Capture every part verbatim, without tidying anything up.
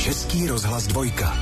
Český rozhlas dvojka.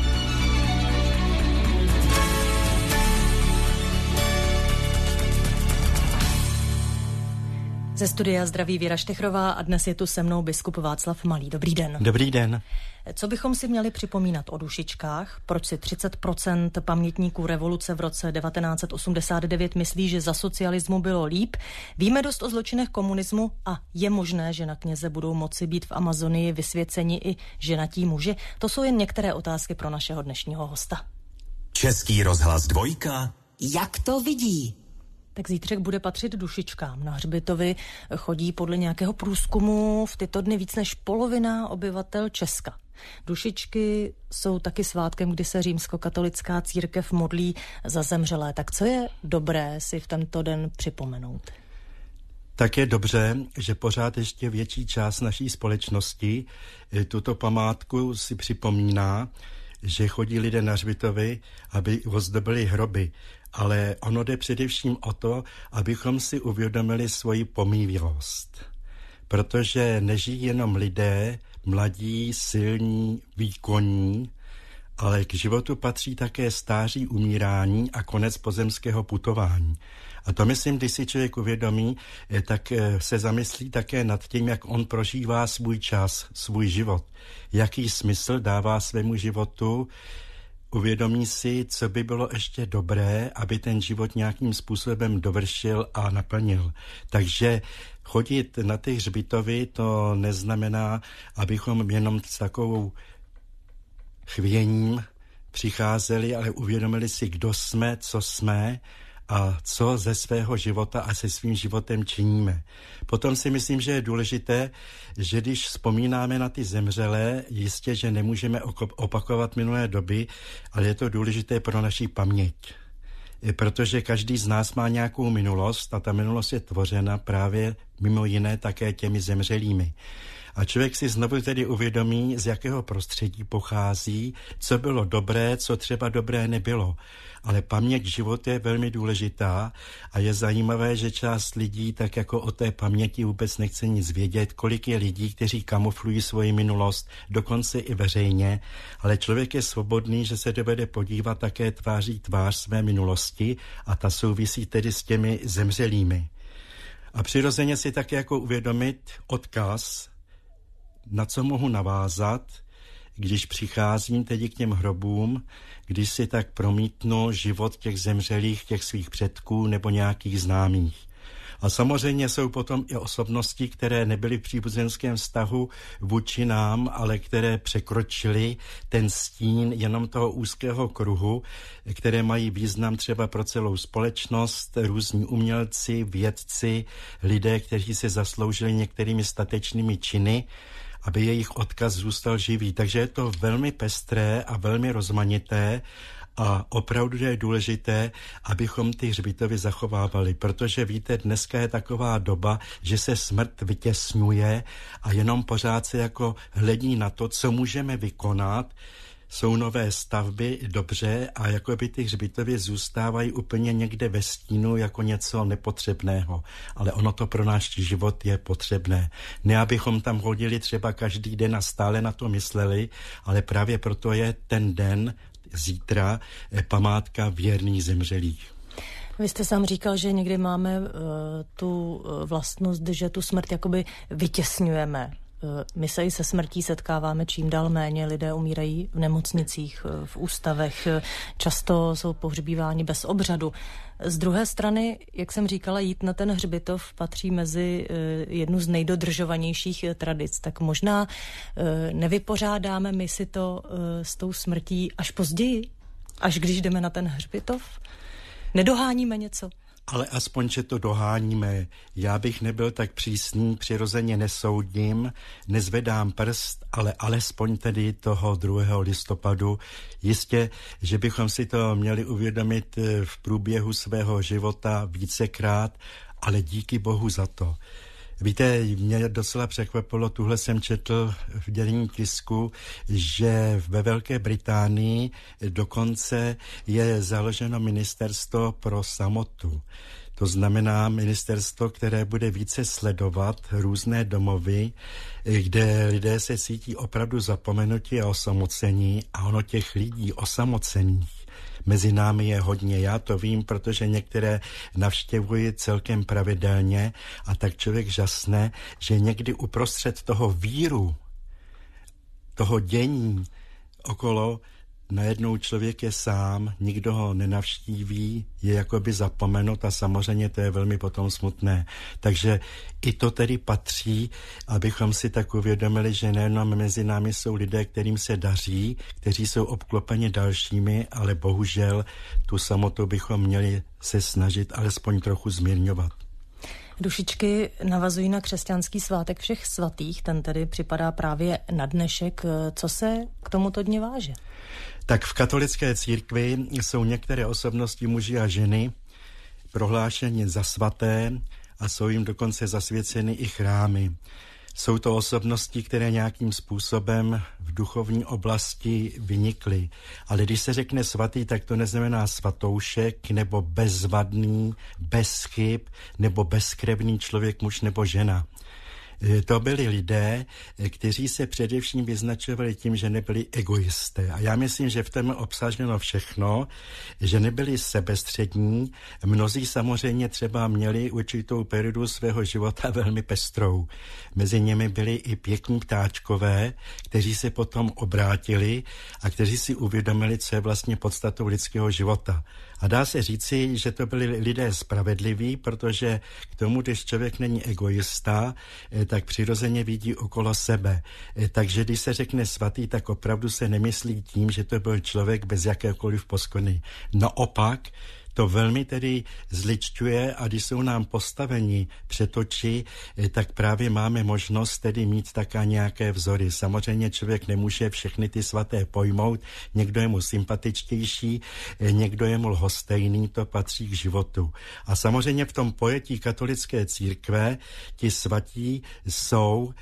Ze studia zdraví Věra Štechrová a dnes je tu se mnou biskup Václav Malý. Dobrý den. Dobrý den. Co bychom si měli připomínat o dušičkách? Proč si třicet procent pamětníků revoluce v roce devatenáct set osmdesát devět myslí, že za socialismu bylo líp? Víme dost o zločinech komunismu a je možné, že na kněze budou moci být v Amazonii vysvěceni i ženatí muži? To jsou jen některé otázky pro našeho dnešního hosta. Český rozhlas dvojka. Jak to vidí? Tak zítřek bude patřit dušičkám. Na hřbitovi chodí podle nějakého průzkumu v tyto dny víc než polovina obyvatel Česka. Dušičky jsou taky svátkem, kdy se římskokatolická církev modlí za zemřelé. Tak co je dobré si v tento den připomenout? Tak je dobře, že pořád ještě větší část naší společnosti tuto památku si připomíná, že chodí lidé na hřbitovy, aby ozdobili hroby. Ale ono jde především o to, abychom si uvědomili svoji pomývilost. Protože nežijí jenom lidé, mladí, silní, výkonní, ale k životu patří také stáří, umírání a konec pozemského putování. A to myslím, když si člověk uvědomí, tak se zamyslí také nad tím, jak on prožívá svůj čas, svůj život. Jaký smysl dává svému životu, uvědomí si, co by bylo ještě dobré, aby ten život nějakým způsobem dovršil a naplnil. Takže chodit na ty hřbitovy, to neznamená, abychom jenom s takovou chvěním přicházeli, ale uvědomili si, kdo jsme, co jsme a co ze svého života a se svým životem činíme. Potom si myslím, že je důležité, že když vzpomínáme na ty zemřelé, jistě, že nemůžeme opakovat minulé doby, ale je to důležité pro naši paměť. Protože každý z nás má nějakou minulost a ta minulost je tvořena právě mimo jiné také těmi zemřelými. A člověk si znovu tedy uvědomí, z jakého prostředí pochází, co bylo dobré, co třeba dobré nebylo. Ale paměť života je velmi důležitá a je zajímavé, že část lidí tak jako o té paměti vůbec nechce nic vědět, kolik je lidí, kteří kamuflují svoji minulost, dokonce i veřejně, ale člověk je svobodný, že se dovede podívat také tváří tvář své minulosti a ta souvisí tedy s těmi zemřelými. A přirozeně si také jako uvědomit odkaz, na co mohu navázat, když přicházím tedy k těm hrobům, když si tak promítnu život těch zemřelých, těch svých předků nebo nějakých známých. A samozřejmě jsou potom i osobnosti, které nebyly v příbuzenském vztahu vůči nám, ale které překročily ten stín jenom toho úzkého kruhu, které mají význam třeba pro celou společnost, různí umělci, vědci, lidé, kteří se zasloužili některými statečnými činy, aby jejich odkaz zůstal živý. Takže je to velmi pestré a velmi rozmanité a opravdu je důležité, abychom ty hřbitovy zachovávali, protože víte, dneska je taková doba, že se smrt vytěsňuje a jenom pořád se jako hledí na to, co můžeme vykonat. Jsou nové stavby, dobře, a jako by ty hřbitovy zůstávají úplně někde ve stínu jako něco nepotřebného. Ale ono to pro náš život je potřebné. Ne, abychom tam chodili třeba každý den a stále na to mysleli, ale právě proto je ten den, zítra, památka věrných zemřelých. Vy jste sám říkal, že někdy máme uh, tu vlastnost, že tu smrt jakoby vytěsňujeme. My se i se smrtí setkáváme čím dál méně, lidé umírají v nemocnicích, v ústavech, často jsou pohřbíváni bez obřadu. Z druhé strany, jak jsem říkala, jít na ten hřbitov patří mezi jednu z nejdodržovanějších tradic. Tak možná nevypořádáme my si to s tou smrtí až později, až když jdeme na ten hřbitov? Nedoháníme něco? Ale aspoň, že to doháníme. Já bych nebyl tak přísný, přirozeně nesoudím, nezvedám prst, ale alespoň tedy toho druhého listopadu. Jistě, že bychom si to měli uvědomit v průběhu svého života vícekrát, ale díky Bohu za to. Víte, mě docela překvapilo, tuhle jsem četl v dělení tisku, že ve Velké Británii dokonce je založeno ministerstvo pro samotu. To znamená ministerstvo, které bude více sledovat různé domovy, kde lidé se cítí opravdu zapomenutí a osamocení, a ono těch lidí osamocených mezi námi je hodně. Já to vím, protože některé navštěvuji celkem pravidelně, a tak člověk žasne, že někdy uprostřed toho víru, toho dění okolo, najednou člověk je sám, nikdo ho nenavštíví, je jakoby zapomenut, a samozřejmě to je velmi potom smutné. Takže i to tedy patří, abychom si tak uvědomili, že nejenom mezi námi jsou lidé, kterým se daří, kteří jsou obklopeni dalšími, ale bohužel tu samotu bychom měli se snažit alespoň trochu zmírňovat. Dušičky navazují na křesťanský svátek všech svatých, ten tedy připadá právě na dnešek. Co se k tomuto dni váže? Tak v katolické církvi jsou některé osobnosti, muži a ženy, prohlášeni za svaté a jsou jim dokonce zasvěceny i chrámy. Jsou to osobnosti, které nějakým způsobem v duchovní oblasti vynikly. Ale když se řekne svatý, tak to neznamená svatoušek, nebo bezvadný, bez chyb, nebo bezkrevný člověk, muž nebo žena. To byli lidé, kteří se především vyznačovali tím, že nebyli egoisté. A já myslím, že v tom obsaženo všechno, že nebyli sebestřední. Mnozí samozřejmě třeba měli určitou periodu svého života velmi pestrou. Mezi nimi byli i pěkní ptáčkové, kteří se potom obrátili a kteří si uvědomili, co je vlastně podstatou lidského života. A dá se říci, že to byli lidé spravedliví, protože k tomu, když člověk není egoista, tak přirozeně vidí okolo sebe. Takže když se řekne svatý, tak opravdu se nemyslí tím, že to byl člověk bez jakékoliv poskony. Naopak, to velmi tedy zličťuje, a když jsou nám postaveni před oči, tak právě máme možnost tedy mít taká nějaké vzory. Samozřejmě člověk nemůže všechny ty svaté pojmout, někdo je mu sympatičtější, někdo je mu lhostejný, to patří k životu. A samozřejmě v tom pojetí katolické církve ti svatí jsou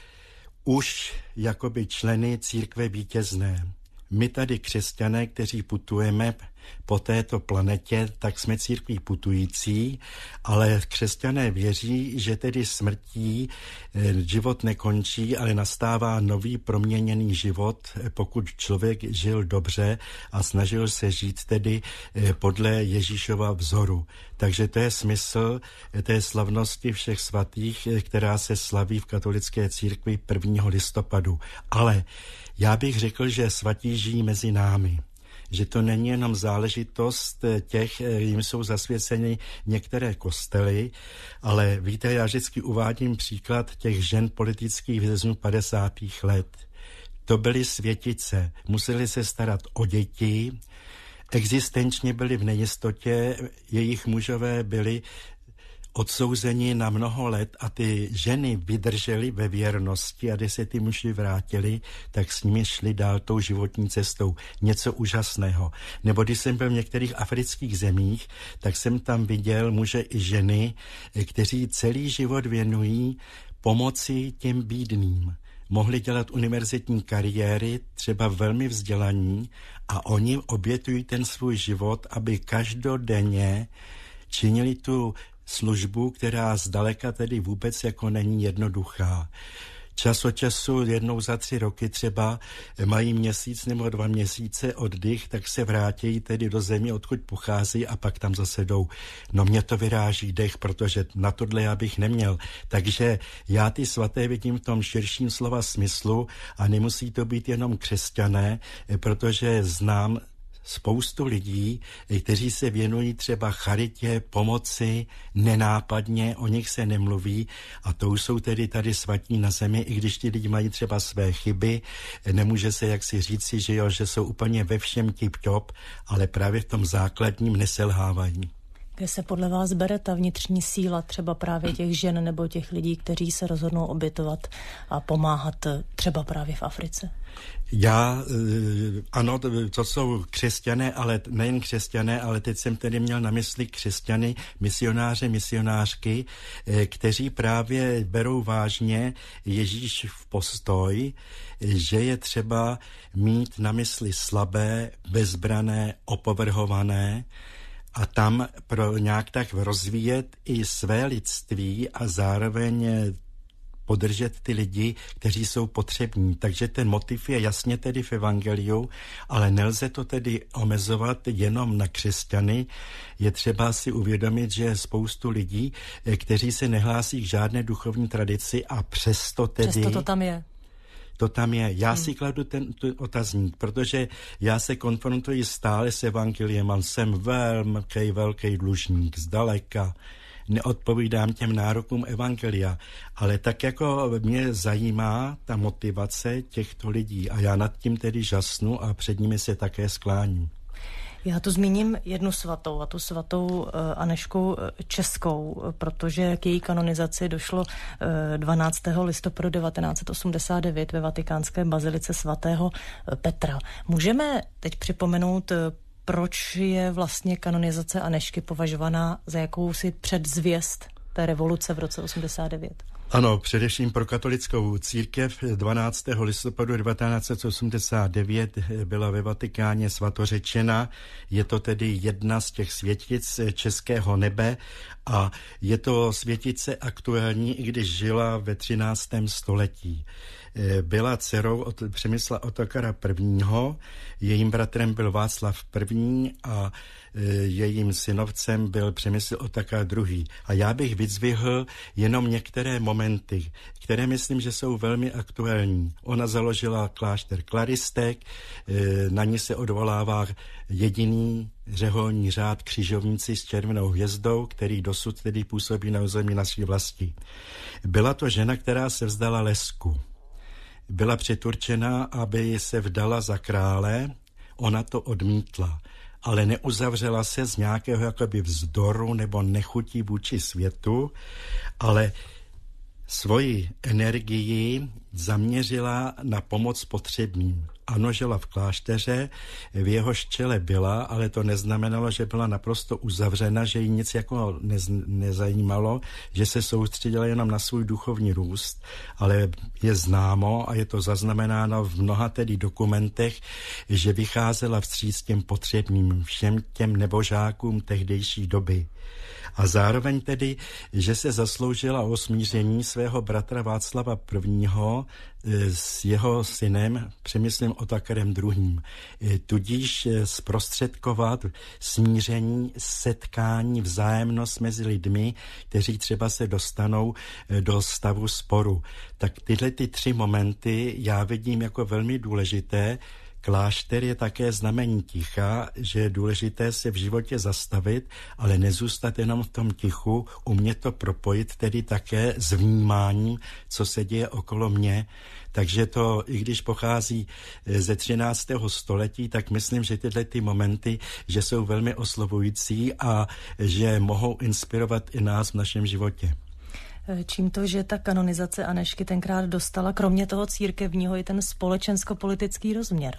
už jakoby členy církve vítězné. My tady křesťané, kteří putujeme po této planetě, tak jsme církví putující, ale křesťané věří, že tedy smrtí život nekončí, ale nastává nový proměněný život, pokud člověk žil dobře a snažil se žít tedy podle Ježíšova vzoru. Takže to je smysl té slavnosti všech svatých, která se slaví v katolické církvi prvního listopadu. Ale já bych řekl, že svatí žijí mezi námi. Že to není jenom záležitost těch, jim jsou zasvěceny některé kostely, ale víte, já vždycky uvádím příklad těch žen politických vězňů padesátých let. To byly světice, museli se starat o děti, existenčně byli v nejistotě, jejich mužové byli odsouzeni na mnoho let a ty ženy vydržely ve věrnosti, a když se ty muži vrátili, tak s nimi šli dál tou životní cestou. Něco úžasného. Nebo když jsem byl v některých afrických zemích, tak jsem tam viděl muže i ženy, kteří celý život věnují pomoci těm bídným. Mohli dělat univerzitní kariéry, třeba velmi vzdělaní, a oni obětují ten svůj život, aby každodenně činili tu službu, která zdaleka tedy vůbec jako není jednoduchá. Čas od času, jednou za tři roky třeba, mají měsíc nebo dva měsíce oddych, tak se vrátí tedy do země, odkud pochází, a pak tam zase jdou. No mě to vyráží dech, protože na tohle já bych neměl. Takže já ty svaté vidím v tom širším slova smyslu, a nemusí to být jenom křesťané, protože znám spoustu lidí, kteří se věnují třeba charitě, pomoci, nenápadně, o nich se nemluví, a to už jsou tedy tady svatí na zemi, i když ti lidi mají třeba své chyby, nemůže se jaksi říci, že, jo, že jsou úplně ve všem tip-top, ale právě v tom základním neselhávají. Kde se podle vás bere ta vnitřní síla třeba právě těch žen nebo těch lidí, kteří se rozhodnou obětovat a pomáhat třeba právě v Africe? Já, ano, to jsou křesťané, ale nejen křesťané, ale teď jsem tedy měl na mysli křesťany, misionáře, misionářky, kteří právě berou vážně Ježíšův postoj, že je třeba mít na mysli slabé, bezbrané, opovrhované, a tam pro nějak tak rozvíjet i své lidství a zároveň podržet ty lidi, kteří jsou potřební. Takže ten motiv je jasně tedy v evangeliu, ale nelze to tedy omezovat jenom na křesťany. Je třeba si uvědomit, že je spoustu lidí, kteří se nehlásí k žádné duchovní tradici a přesto tedy... Přesto to tam je. To tam je. Já hmm. si kladu ten, ten otazník, protože já se konfrontuji stále s evangeliem a jsem velký, velký dlužník, zdaleka. Neodpovídám těm nárokům evangelia, ale tak jako mě zajímá ta motivace těchto lidí a já nad tím tedy žasnu a před nimi se také skláním. Já tu zmíním jednu svatou, a tu svatou Anežku Českou, protože k její kanonizaci došlo dvanáctého listopadu devatenáct set osmdesát devět ve vatikánské bazilice svatého Petra. Můžeme teď připomenout, proč je vlastně kanonizace Anežky považovaná za jakousi předzvěst té revoluce v roce osmdesát devět? Ano, především pro katolickou církev dvanáctého listopadu devatenáct set osmdesát devět byla ve Vatikáně svatořečena. Je to tedy jedna z těch světic českého nebe a je to světice aktuální, i když žila ve třináctém století. Byla dcerou od Přemysla Otakara prvního, jejím bratrem byl Václav první a jejím synovcem byl Přemysl Otakar druhý. A já bych vyzvihl jenom některé momenty, které myslím, že jsou velmi aktuální. Ona založila klášter klaristek, na ní se odvolává jediný řeholní řád křižovníci s červenou hvězdou, který dosud tedy působí na území naší vlasti. Byla to žena, která se vzdala lesku. Byla přeturčena, aby se vdala za krále, ona to odmítla, ale neuzavřela se z nějakého jakoby vzdoru nebo nechutí vůči světu, ale svoji energii zaměřila na pomoc potřebným. Ano, žila v klášteře, v jehož čele byla, ale to neznamenalo, že byla naprosto uzavřena, že jí nic jako nez, nezajímalo, že se soustředila jenom na svůj duchovní růst, ale je známo a je to zaznamenáno v mnoha tedy dokumentech, že vycházela vstříc těm potřebným, všem těm nebožákům tehdejší doby. A zároveň tedy, že se zasloužila o smíření svého bratra Václava prvního s jeho synem Přemyslem Otakarem druhým. Tudíž zprostředkovat smíření, setkání, vzájemnost mezi lidmi, kteří třeba se dostanou do stavu sporu. Tak tyhle ty tři momenty já vidím jako velmi důležité. Klášter je také znamení ticha, že je důležité se v životě zastavit, ale nezůstat jenom v tom tichu, umět to propojit tedy také s vnímáním, co se děje okolo mě. Takže to, i když pochází ze třináctého století, tak myslím, že tyhle ty momenty, že jsou velmi oslovující a že mohou inspirovat i nás v našem životě. Čím to, že ta kanonizace Anežky tenkrát dostala, kromě toho církevního, i ten společensko-politický rozměr?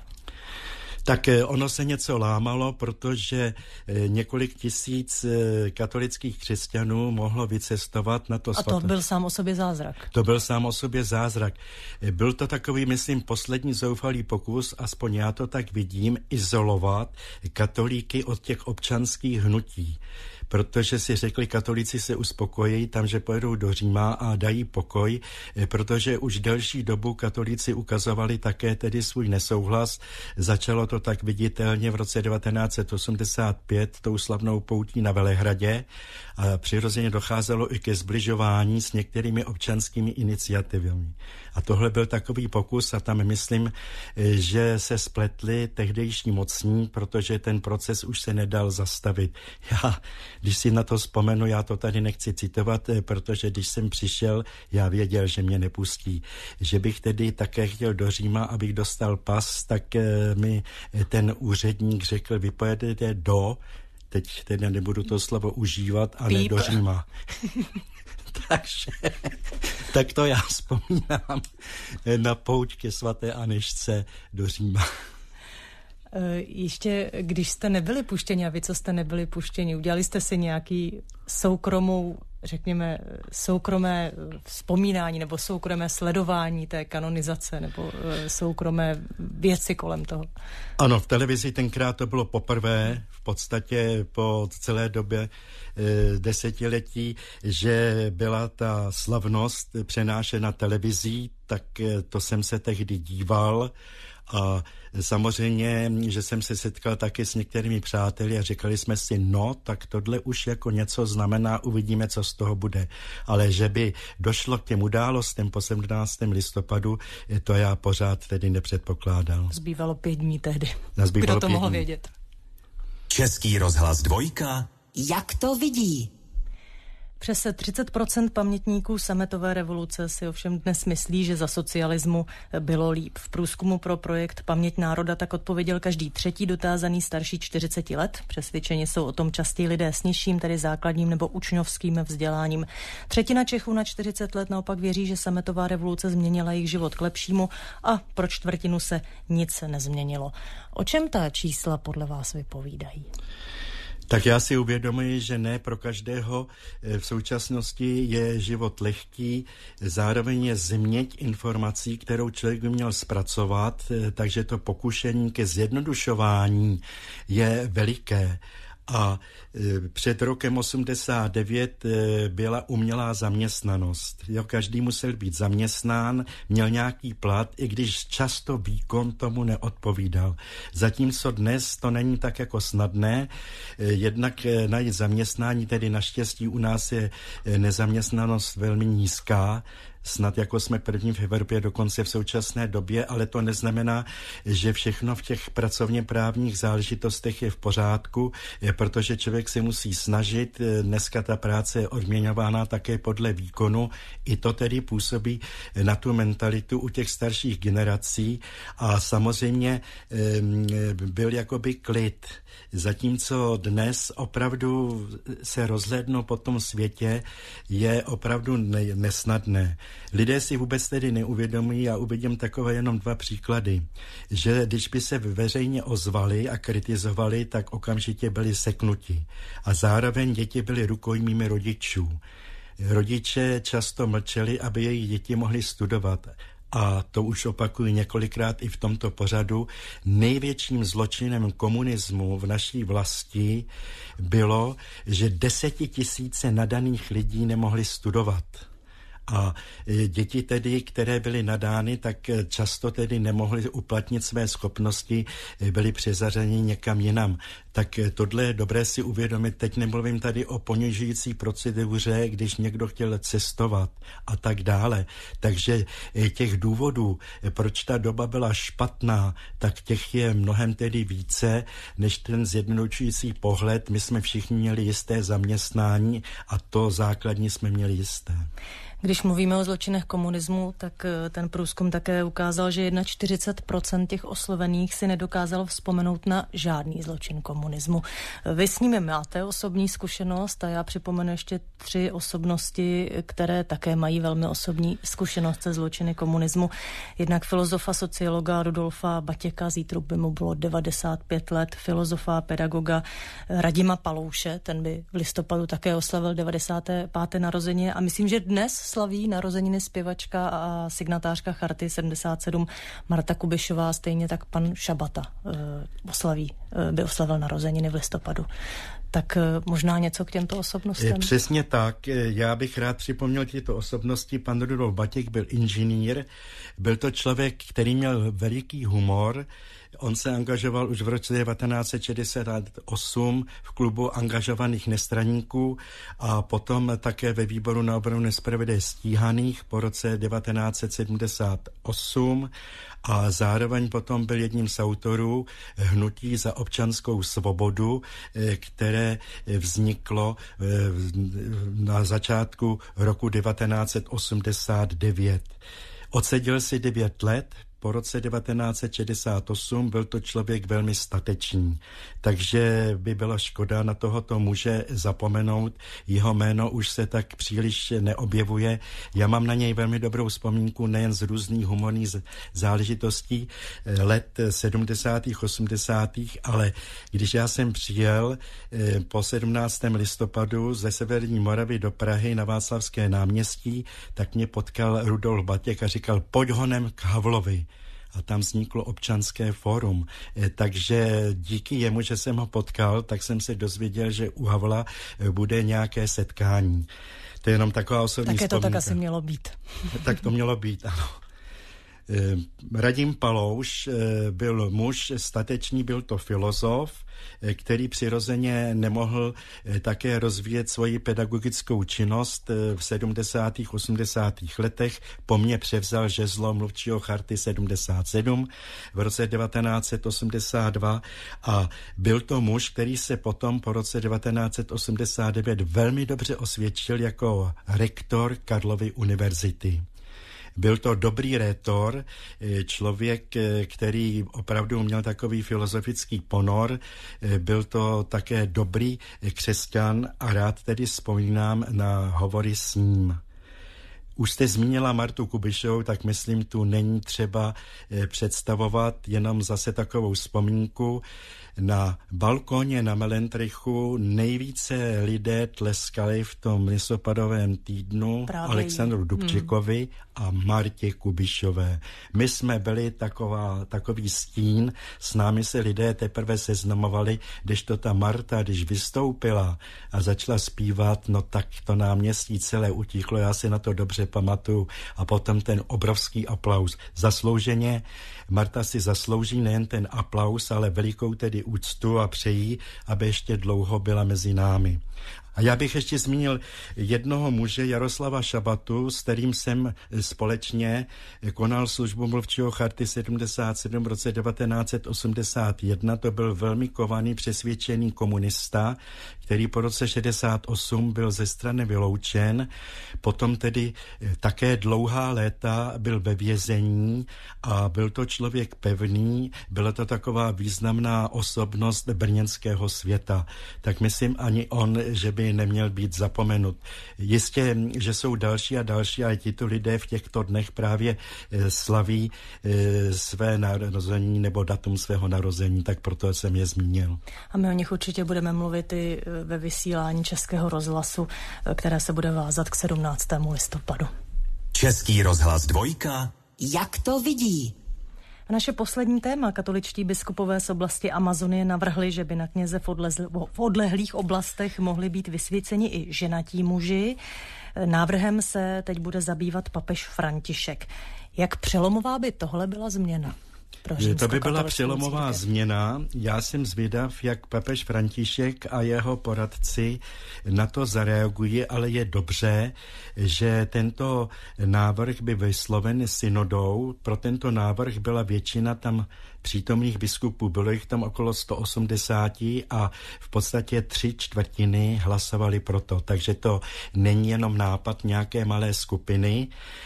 Tak ono se něco lámalo, protože několik tisíc katolických křesťanů mohlo vycestovat na to svato. A to byl sám o sobě zázrak. To byl sám o sobě zázrak. Byl to takový, myslím, poslední zoufalý pokus, aspoň já to tak vidím, izolovat katolíky od těch občanských hnutí. Protože si řekli, katolíci se uspokojí tam, že pojedou do Říma a dají pokoj, protože už delší dobu katolíci ukazovali také tedy svůj nesouhlas. Začalo to tak viditelně v roce devatenáct set osmdesát pět tou slavnou poutí na Velehradě a přirozeně docházelo i ke zbližování s některými občanskými iniciativami. A tohle byl takový pokus a tam myslím, že se spletli tehdejší mocní, protože ten proces už se nedal zastavit. Já, když si na to vzpomenu, já to tady nechci citovat, protože když jsem přišel, já věděl, že mě nepustí. Že bych tedy také chtěl do Říma, abych dostal pas, tak mi ten úředník řekl, vy pojedete do, teď tedy nebudu to slovo užívat, a ne do Říma. Takže tak to já vzpomínám na pouť ke svaté Anežce do Říma. Ještě, když jste nebyli puštěni, a vy, co jste nebyli puštěni, udělali jste si nějaký soukromou, řekněme, soukromé vzpomínání nebo soukromé sledování té kanonizace nebo soukromé věci kolem toho? Ano, v televizi tenkrát to bylo poprvé, v podstatě po celé době e, desetiletí, že byla ta slavnost přenášena televizí, tak e, to jsem se tehdy díval. A samozřejmě, že jsem se setkal taky s některými přáteli a říkali jsme si, no, tak tohle už jako něco znamená, uvidíme, co z toho bude. Ale že by došlo k těm událostem po sedmnáctého listopadu, to já pořád tedy nepředpokládal. Zbývalo pět dní tehdy. Nazbývalo Kdo to pět mohl dní. vědět? Český rozhlas dvojka. Jak to vidí? Přes třicet procent pamětníků sametové revoluce si ovšem dnes myslí, že za socialismu bylo líp. V průzkumu pro projekt Paměť národa tak odpověděl každý třetí dotázaný starší čtyřicet let. Přesvědčeni jsou o tom častěji lidé s nižším, tedy základním nebo učňovským vzděláním. Třetina Čechů na čtyřicet let naopak věří, že sametová revoluce změnila jejich život k lepšímu a pro čtvrtinu se nic nezměnilo. O čem ta čísla podle vás vypovídají? Tak já si uvědomuji, že ne pro každého v současnosti je život lehký, zároveň je změť informací, kterou člověk by měl zpracovat, takže to pokušení ke zjednodušování je veliké. A před rokem osmdesát devět byla umělá zaměstnanost. Jo, každý musel být zaměstnán, měl nějaký plat, i když často výkon tomu neodpovídal. Zatímco dnes to není tak jako snadné. Jednak najít zaměstnání, tedy naštěstí u nás je nezaměstnanost velmi nízká, snad jako jsme první v Evropě dokonce v současné době, ale to neznamená, že všechno v těch pracovně právních záležitostech je v pořádku, protože člověk se musí snažit. Dneska ta práce je odměňována také podle výkonu. I to tedy působí na tu mentalitu u těch starších generací a samozřejmě byl jakoby klid. Zatímco dnes opravdu se rozhlédnout po tom světě je opravdu nesnadné. Lidé si vůbec tedy neuvědomují, já uvidím takové jenom dva příklady, že když by se veřejně ozvali a kritizovali, tak okamžitě byli seknuti. A zároveň děti byly rukojmími rodičů. Rodiče často mlčeli, aby jejich děti mohly studovat. A to už opakuju několikrát i v tomto pořadu, největším zločinem komunismu v naší vlasti bylo, že desetitisíce nadaných lidí nemohli studovat. A děti tedy, které byly nadány, tak často tedy nemohly uplatnit své schopnosti, byly přezařeni někam jinam. Tak tohle je dobré si uvědomit. Teď nemluvím tady o ponižující proceduře, když někdo chtěl cestovat a tak dále. Takže těch důvodů, proč ta doba byla špatná, tak těch je mnohem tedy více, než ten zjednodušující pohled. My jsme všichni měli jisté zaměstnání a to základní jsme měli jisté. Když mluvíme o zločinech komunismu, tak ten průzkum také ukázal, že čtyřicet jedna procent těch oslovených si nedokázalo vzpomenout na žádný zločin komunismu. Vy s nimi máte osobní zkušenost a já připomenu ještě tři osobnosti, které také mají velmi osobní zkušenost se zločiny komunismu. Jednak filozofa, sociologa Rudolfa Batěka, zítra by mu bylo devadesát pět let, filozofa a pedagoga Radima Palouše, ten by v listopadu také oslavil devadesáté páté narozeniny a myslím, že dnes slaví narozeniny zpěvačka a signatářka Charty sedmdesát sedm Marta Kubišová, stejně tak pan Šabata uh, oslaví, uh, by oslavil narozeniny v listopadu. Tak uh, možná něco k těmto osobnostem? Přesně tak. Já bych rád připomněl tyto osobnosti. Pan Rudolf Batěk byl inženýr, byl to člověk, který měl veliký humor. On se angažoval už v roce devatenáct set šedesát osm v klubu angažovaných nestraníků a potom také ve výboru na obranu nespravedlivě stíhaných po roce devatenáct set sedmdesát osm a zároveň potom byl jedním z autorů Hnutí za občanskou svobodu, které vzniklo na začátku roku devatenáct set osmdesát devět. Odseděl si devět let, po roce devatenáct set šedesát osm byl to člověk velmi statečný, takže by byla škoda na tohoto muže zapomenout. Jeho jméno už se tak příliš neobjevuje. Já mám na něj velmi dobrou vzpomínku nejen z různých humorných záležitostí let sedmdesátých, osmdesátých, ale když já jsem přijel po sedmnáctého listopadu ze Severní Moravy do Prahy na Václavské náměstí, tak mě potkal Rudolf Batěk a říkal, pojď honem k Havlovi. A tam vzniklo občanské fórum. Takže díky jemu, že jsem ho potkal, tak jsem se dozvěděl, že u Havla bude nějaké setkání. To je jenom taková osobní vzpomínka. Také to tak asi mělo být. Tak to mělo být, ano. Radim Palouš byl muž statečný, byl to filozof, který přirozeně nemohl také rozvíjet svoji pedagogickou činnost v sedmdesátých, osmdesátých letech. Po mně převzal žezlo mluvčího charty sedmdesát sedm v roce devatenáct set osmdesát dva a byl to muž, který se potom po roce devatenáct set osmdesát devět velmi dobře osvědčil jako rektor Karlovy univerzity. Byl to dobrý rétor, člověk, který opravdu měl takový filozofický ponor, byl to také dobrý křesťan a rád tedy vzpomínám na hovory s ním. Už jste zmínila Martu Kubišovou, tak myslím, tu není třeba představovat, jenom zase takovou vzpomínku. Na balkóně na Melentrichu nejvíce lidé tleskali v tom listopadovém týdnu Právě. Alexandru Dubčekovi hmm. a Martě Kubišové. My jsme byli taková, takový stín, s námi se lidé teprve seznamovali, když to ta Marta, když vystoupila a začala zpívat, no tak to náměstí celé utichlo, já si na to dobře pamatuju. A potom ten obrovský aplaus. Zaslouženě, Marta si zaslouží nejen ten aplaus, ale velikou tedy úctu a přejí, aby ještě dlouho byla mezi námi. A já bych ještě zmínil jednoho muže, Jaroslava Šabatu, s kterým jsem společně konal službu mluvčího charty sedmdesát sedm v roce devatenáct set osmdesát jedna. To byl velmi kovaný, přesvědčený komunista, který po roce šedesát osm byl ze strany vyloučen. Potom tedy také dlouhá léta byl ve vězení a byl to člověk pevný, byla to taková významná osobnost brněnského světa. Tak myslím ani on, že by neměl být zapomenut. Jistě, že jsou další a další, ale tito lidé v těchto dnech právě slaví své narození nebo datum svého narození, tak proto jsem je zmínil. A my o nich určitě budeme mluvit i ve vysílání Českého rozhlasu, které se bude vázat k sedmnáctému listopadu. Český rozhlas dvojka. Jak to vidí? A naše poslední téma, katoličtí biskupové z oblasti Amazonie navrhli, že by na kněze v, odlezl, v odlehlých oblastech mohli být vysvěceni i ženatí muži. Návrhem se teď bude zabývat papež František. Jak přelomová by tohle byla změna? To by byla přelomová církev. Změna. Já jsem zvědav, jak papež František a jeho poradci na to zareagují, ale je dobře, že tento návrh by vysloven synodou. Pro tento návrh byla většina tam přítomných biskupů, bylo jich tam okolo sto osmdesát a v podstatě tři čtvrtiny hlasovali pro to. Takže to není jenom nápad nějaké malé skupiny.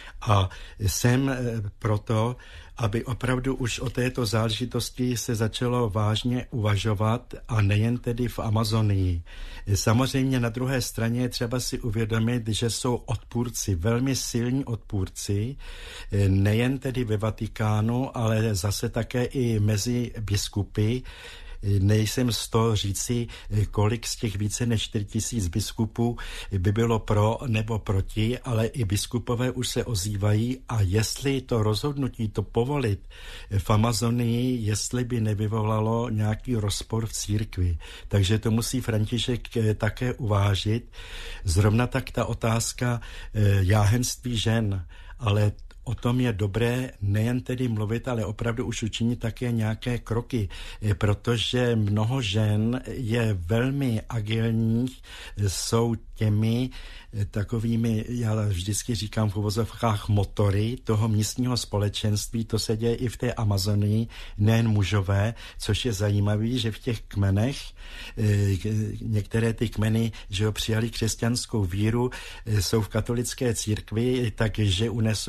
A jsem proto, aby opravdu už o této záležitosti se začalo vážně uvažovat a nejen tedy v Amazonii. Samozřejmě na druhé straně je třeba si uvědomit, že jsou odpůrci, velmi silní odpůrci, nejen tedy ve Vatikánu, ale zase také i mezi biskupy. Nejsem z toho říci, kolik z těch více než čtyři tisíce biskupů by bylo pro nebo proti, ale i biskupové už se ozývají a jestli to rozhodnutí to povolit v Amazonii, jestli by nevyvolalo nějaký rozpor v církvi. Takže to musí František také uvážit. Zrovna tak ta otázka jáhenství žen, ale o tom je dobré nejen tedy mluvit, ale opravdu už učinit také nějaké kroky, protože mnoho žen je velmi agilních, jsou těmi takovými, já vždycky říkám v uvozovkách, motory toho místního společenství. To se děje i v té Amazonii, nejen mužové, což je zajímavé, že v těch kmenech, některé ty kmeny, že ho přijali křesťanskou víru, jsou v katolické církvi, takže unesou, že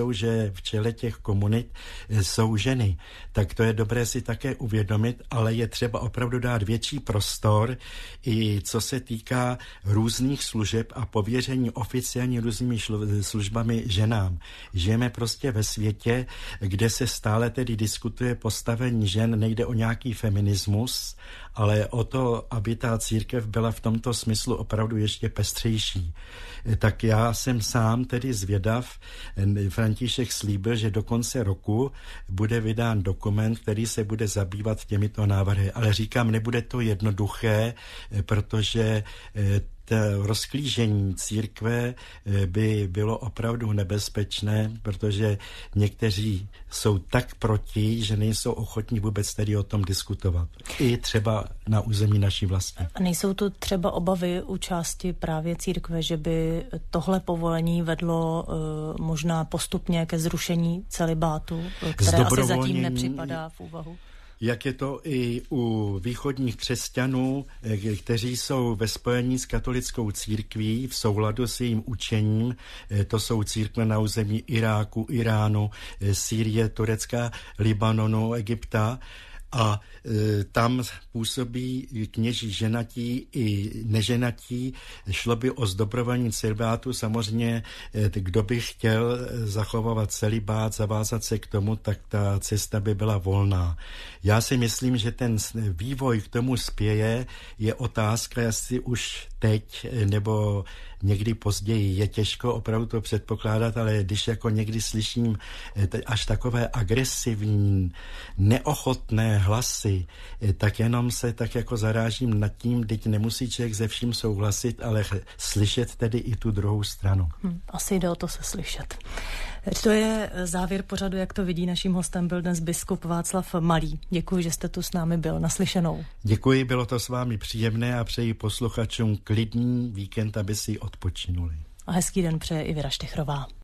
čele, v čele těch komunit jsou ženy. Tak to je dobré si také uvědomit, ale je třeba opravdu dát větší prostor i co se týká různých služeb a pověření oficiálně různými službami ženám. Žijeme prostě ve světě, kde se stále tedy diskutuje postavení žen, nejde o nějaký feminismus, ale o to, aby ta církev byla v tomto smyslu opravdu ještě pestřejší. Tak já jsem sám tedy zvědav, František slíbil, že do konce roku bude vydán dokument, který se bude zabývat těmito návrhy. Ale říkám, nebude to jednoduché, protože to rozklížení církve by bylo opravdu nebezpečné, protože někteří jsou tak proti, že nejsou ochotní vůbec tedy o tom diskutovat. I třeba na území naší vlastní. A nejsou tu třeba obavy u části právě církve, že by tohle povolení vedlo uh, možná postupně ke zrušení celibátu, které asi zatím nepřipadá v úvahu? Jak je to i u východních křesťanů, kteří jsou ve spojení s katolickou církví v souladu s jejím učením. To jsou církve na území Iráku, Iránu, Sýrie, Turecka, Libanonu, Egypta. A e, tam působí kněží ženatí i neženatí. Šlo by o zdobrovolní celibátu. Samozřejmě, e, kdo by chtěl zachovávat celibát, zavázat se k tomu, tak ta cesta by byla volná. Já si myslím, že ten vývoj k tomu spěje. Je otázka, jestli už teď nebo někdy později. Je těžko opravdu to předpokládat, ale když jako někdy slyším až takové agresivní, neochotné hlasy, tak jenom se tak jako zarážím nad tím, teď nemusí člověk se vším souhlasit, ale slyšet tedy i tu druhou stranu. Hmm, asi jde o to se slyšet. To je závěr pořadu, jak to vidí. Naším hostem byl dnes biskup Václav Malý. Děkuji, že jste tu s námi byl. Naslyšenou. Děkuji, bylo to s vámi příjemné a přeji posluchačům klidný víkend, aby si odpočinuli. A hezký den přeje i Věra Štechrová.